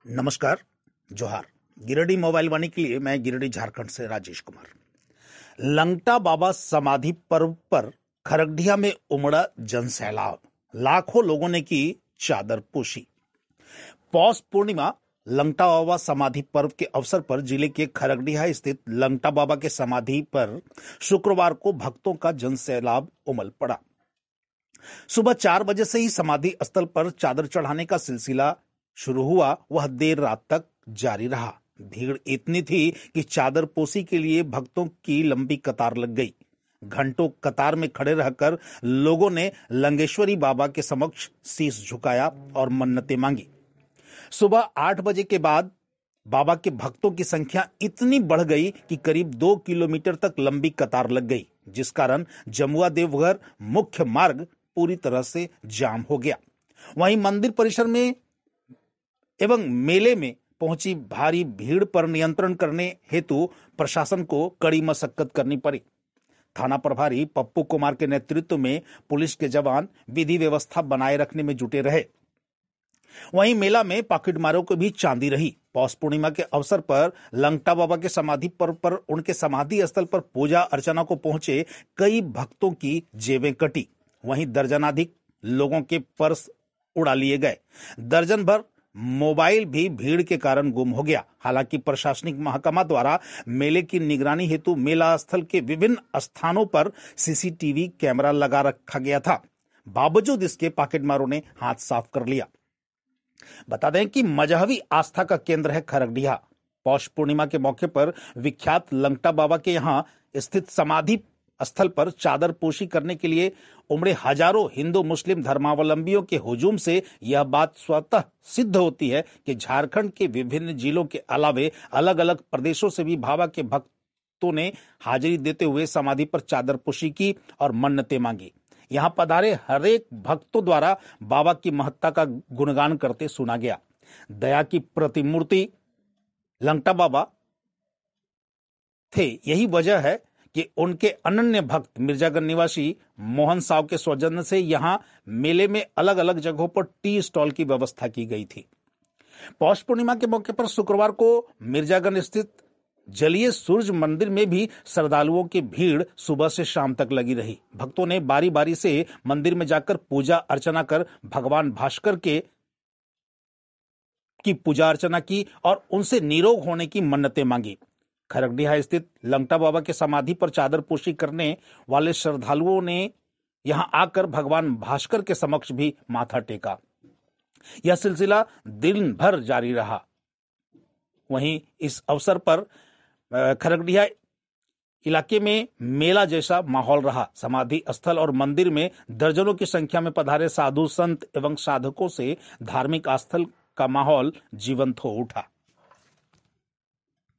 नमस्कार, जोहार। गिरिडीह मोबाइल वाणी के लिए मैं गिरिडीह झारखंड से राजेश कुमार। लंगटा बाबा समाधि पर्व पर खरगडिया में उमड़ा जनसैलाब, लाखों लोगों ने की चादर पोशी। पौष पूर्णिमा लंगटा बाबा समाधि पर्व के अवसर पर जिले के खरगडिया स्थित लंगटा बाबा के समाधि पर शुक्रवार को भक्तों का जनसैलाब उमड़ पड़ा। सुबह 4 बजे से ही समाधि स्थल पर चादर चढ़ाने का सिलसिला शुरू हुआ, वह देर रात तक जारी रहा। भीड़ इतनी थी कि चादर पोसी के लिए भक्तों की लंबी कतार लग गई। घंटों कतार में खड़े रहकर लोगों ने लंगेश्वरी बाबा के समक्ष शीश झुकाया और मन्नतें मांगी। सुबह 8 बजे के बाद बाबा के भक्तों की संख्या इतनी बढ़ गई कि करीब 2 किलोमीटर तक लंबी कतार लग गई, जिस कारण जमुआ देवघर मुख्य मार्ग पूरी तरह से जाम हो गया। वहीं मंदिर परिसर में एवं मेले में पहुंची भारी भीड़ पर नियंत्रण करने हेतु प्रशासन को कड़ी मशक्कत करनी पड़ी। थाना प्रभारी पप्पू कुमार के नेतृत्व में पुलिस के जवान विधि व्यवस्था बनाए रखने में जुटे रहे। वहीं मेला में पॉकेटमारों को भी चांदी रही। पौष पूर्णिमा के अवसर पर लंगटा बाबा के समाधि पर्व पर उनके समाधि स्थल पर पूजा अर्चना को पहुंचे कई भक्तों की जेबें कटी। वहीं दर्जनाधिक लोगों के पर्स उड़ा लिए गए। दर्जन भर मोबाइल भी भीड़ के कारण गुम हो गया। हालांकि प्रशासनिक महकमा द्वारा मेले की निगरानी हेतु मेला स्थल के विभिन्न स्थानों पर सीसीटीवी कैमरा लगा रखा गया था। बावजूद इसके पॉकेटमारों ने हाथ साफ कर लिया। बता दें कि मजहबी आस्था का केंद्र है खरगडिया। पौष पूर्णिमा के मौके पर विख्यात लंगटा बाबा के यहां स्थित समाधि स्थल पर चादर पोशी करने के लिए उमड़े हजारों हिंदू मुस्लिम धर्मावलंबियों के हुजूम से यह बात स्वतः सिद्ध होती है कि झारखंड के विभिन्न जिलों के अलावे अलग अलग प्रदेशों से भी बाबा के भक्तों ने हाजिरी देते हुए समाधि पर चादर पोशी की और मन्नतें मांगी। यहां पधारे हरेक भक्तों द्वारा बाबा की महत्ता का गुणगान करते सुना गया। दया की प्रतिमूर्ति लंगटा बाबा थे। यही वजह है कि उनके अनन्य भक्त मिर्जागंज निवासी मोहन साव के सौजन्य से यहां मेले में अलग अलग जगहों पर टी स्टॉल की व्यवस्था की गई थी। पौष पूर्णिमा के मौके पर शुक्रवार को मिर्जागंज स्थित जलीय सूर्य मंदिर में भी श्रद्धालुओं की भीड़ सुबह से शाम तक लगी रही। भक्तों ने बारी बारी से मंदिर में जाकर पूजा अर्चना कर भगवान भास्कर की पूजा अर्चना की और उनसे निरोग होने की मन्नतें मांगी। खरगडिया स्थित लंगटा बाबा के समाधि पर चादर पोशी करने वाले श्रद्धालुओं ने यहां आकर भगवान भास्कर के समक्ष भी माथा टेका। यह सिलसिला दिन भर जारी रहा। वहीं इस अवसर पर खरगडिया इलाके में मेला जैसा माहौल रहा। समाधि स्थल और मंदिर में दर्जनों की संख्या में पधारे साधु संत एवं साधकों से धार्मिक स्थल का माहौल जीवंत हो उठा।